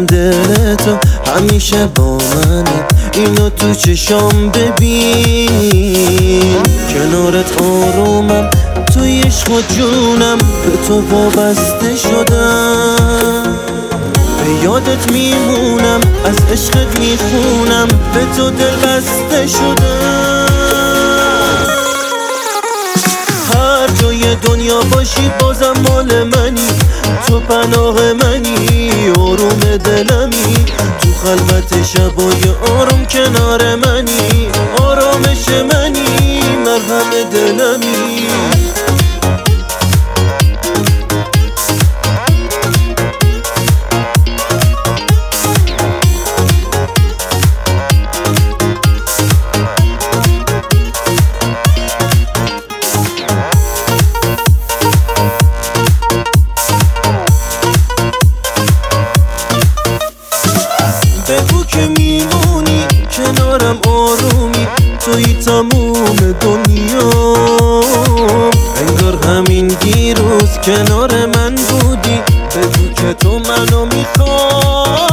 دل تو همیشه با منه، اینو تو چشام ببین. کنارت آرومم، توی عشق و جونم، به تو وابسته شدم. به یادت میمونم، از عشقت میخونم، به تو دل بسته شدم. هر جای دنیا باشی بازم مال منی، تو پناه منی، آروم دلمی. تو خلوت شبای آروم کنار منی، آرامش منی، مرهم دلمی. بگو که میمونی کنارم، آرومی، توی تموم دنیا. انگار همین دیروز کنار من بودی، بگو که تو منو میخوای.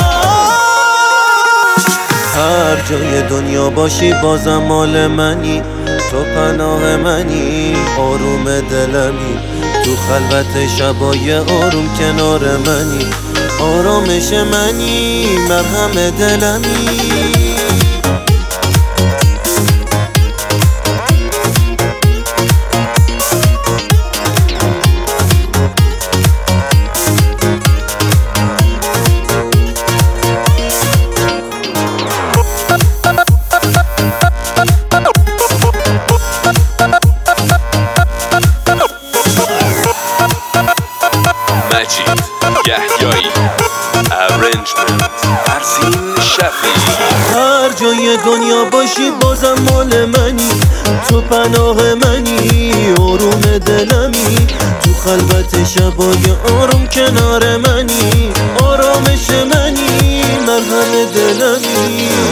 هر جای دنیا باشی بازم مال منی، تو پناه منی، آروم دلمی. تو خلوت شبای آروم کنار منی، آرامش منی، مرهم دلمی. مجید یحیایی ارنجمنت فرزین شفیعی. هر جای دنیا باشی بازم مال منی، تو پناه منی، آروم دلمی. تو خلوت شبای آروم کنار منی، آرامش منی، مرهم دلمی.